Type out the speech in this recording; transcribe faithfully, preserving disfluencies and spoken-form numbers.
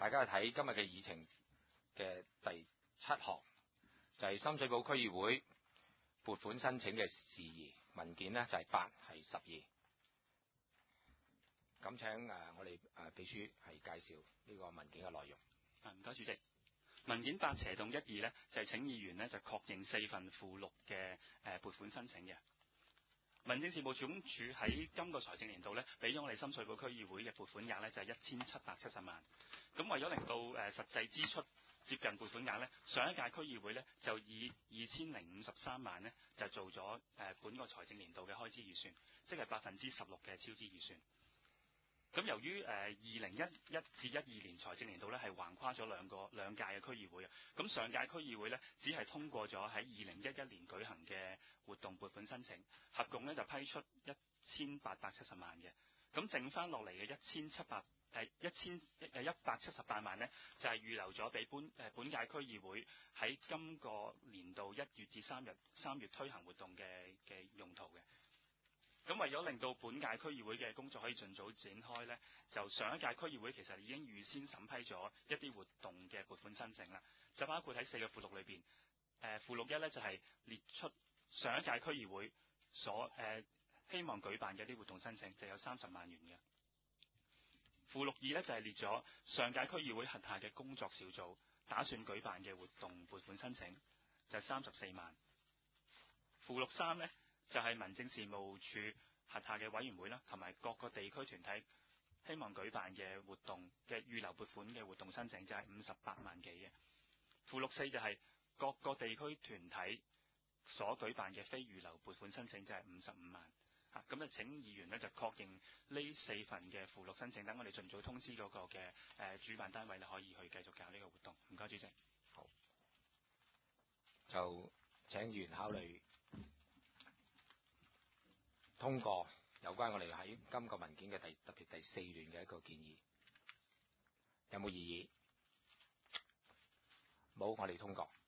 大家睇今日嘅議程嘅第七項，就係、是、深水埗區議會撥款申請嘅事宜文件呢，就係八係十二。咁請誒我哋誒秘書係介紹呢個文件嘅內容。 啊，唔該主席。文件八斜洞一二呢，就係、是、請議員呢就確認四份附錄嘅誒撥款申請嘅。民政事務總署喺今個財政年度呢，俾咗我哋深水埗區議會嘅撥款額呢，就係一千七百七十萬。咁為咗令到誒、呃、實際支出接近撥款額呢，上一屆區議會呢，就以二千零五十三萬呢，就做咗誒、呃、本個財政年度嘅開支預算，即係百分之十六嘅超支預算。咁由於誒二零一一至一二年財政年度咧係橫跨咗兩個兩屆嘅區議會啊，咁上屆區議會咧只係通過咗喺二零一一年舉行嘅活動撥款申請，合共咧就批出一千八百七十萬嘅，咁剩翻落嚟嘅一千七百誒一千誒一百七十八萬呢，就係、是、預留咗俾本誒本屆區議會喺今個年度一月至三日三月推行活動嘅嘅用途嘅。咁為咗令到本屆區議會嘅工作可以盡早展開呢，就上一屆區議會其實已經預先審批咗一啲活動嘅撥款申請啦，就包括喺四個附錄裏邊，誒、呃、附錄一呢就係、是、列出上一屆區議會所誒、呃、希望舉辦嘅啲活動申請，就有三十萬元嘅。附錄二呢就係、是、列咗上屆區議會轄下嘅工作小組打算舉辦嘅活動撥款申請，就係三十四萬。附錄三呢就係民政事務處轄下嘅委員會啦，同埋各個地區團體希望舉辦嘅活動嘅預留撥款嘅活動申請，就係五十八萬幾嘅。附錄四就係各個地區團體所舉辦嘅非預留撥款申請，就係五十五萬。啊，咁就請議員呢就確認呢四份嘅附錄申請，等我哋盡早通知嗰個嘅誒、呃、主辦單位咧，可以去繼續搞呢個活動。唔該，主席。 好，就請議員考慮通過有關我哋喺今個文件嘅第特別第四段嘅一個建議，有冇異議？冇，我哋通過。